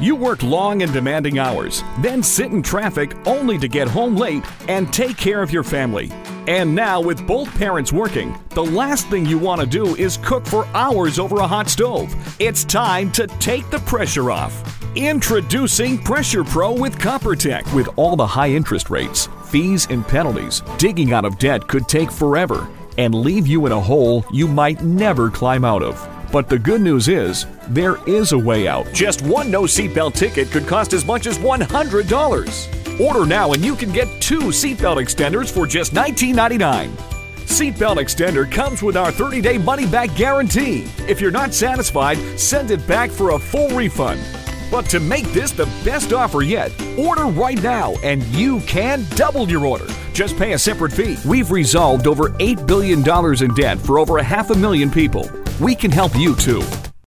You work long and demanding hours, then sit in traffic only to get home late and take care of your family. And now, with both parents working, the last thing you want to do is cook for hours over a hot stove. It's time to take the pressure off. Introducing Pressure Pro with CopperTech. With all the high interest rates, fees, and penalties, digging out of debt could take forever and leave you in a hole you might never climb out of. But the good news is, there is a way out. Just one no seatbelt ticket could cost as much as $100. Order now and you can get 2 seatbelt extenders for just $19.99. Seatbelt extender comes with our 30-day money-back guarantee. If you're not satisfied, send it back for a full refund. But to make this the best offer yet, order right now and you can double your order. Just pay a separate fee. We've resolved over $8 billion in debt for over 500,000 people. We can help you too.